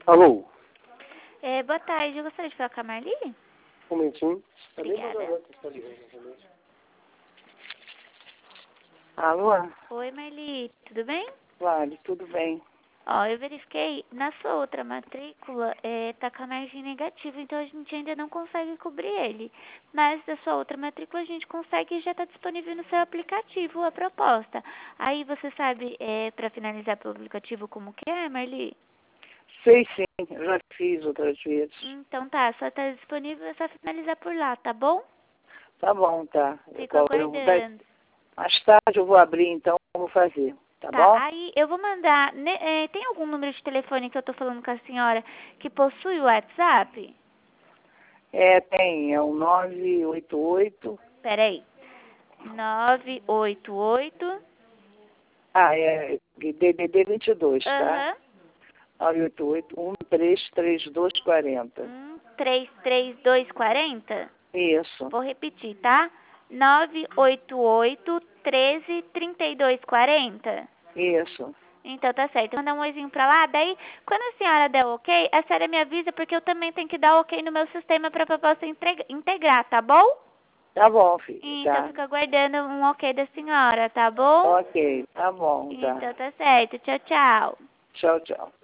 Alô? Boa tarde, eu gostaria de falar com a Marli? Um momentinho. Obrigada. Alô? Oi, Marli, tudo bem? Vale, tudo bem. Ó, eu verifiquei, na sua outra matrícula, tá com a margem negativa, então a gente ainda não consegue cobrir ele. Mas da sua outra matrícula a gente consegue e já está disponível no seu aplicativo a proposta. Aí você sabe, para finalizar pelo aplicativo como que é, Marli? Sei sim, eu já fiz outras vezes. Então tá, só tá disponível, é só finalizar por lá, tá bom? Tá bom, tá. Fico aguardando. Mais tarde eu vou abrir, então eu vou fazer. Tá Tá, bom? aí eu vou mandar. Tem algum número de telefone que eu tô falando com a senhora que possui o WhatsApp? Tem. É o 988. Peraí. 988. É DDD 22, tá? Aham. 988-133240. 133240. Isso, Vou repetir, tá? 988 133240. isso. Então tá certo. Vou mandar um oizinho pra lá. Daí, quando a senhora der o ok, a senhora me avisa porque eu também tenho que dar o ok no meu sistema pra proposta integrar, tá bom? Tá bom, filho, Então, tá? fico aguardando um ok da senhora, tá bom? Ok, tá bom, tá. Então, tá certo. Tchau, tchau. Tchau, tchau.